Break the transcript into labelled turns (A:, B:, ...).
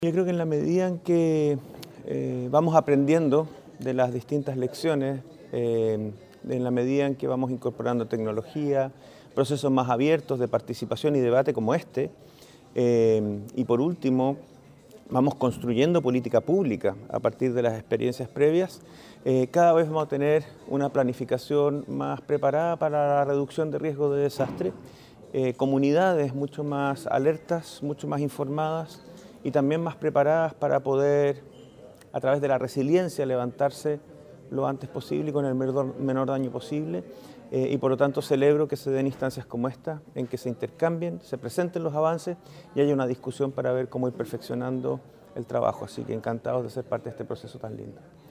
A: Yo creo que en la medida en que vamos aprendiendo de las distintas lecciones, en la medida en que vamos incorporando tecnología, procesos más abiertos de participación y debate como este, y por último, vamos construyendo política pública a partir de las experiencias previas, cada vez vamos a tener una planificación más preparada para la reducción de riesgo de desastre, comunidades mucho más alertas, mucho más informadas y también más preparadas para poder, a través de la resiliencia, levantarse lo antes posible y con el menor daño posible. Y por lo tanto celebro que se den instancias como esta, en que se intercambien, se presenten los avances y haya una discusión para ver cómo ir perfeccionando el trabajo. Así que encantados de ser parte de este proceso tan lindo.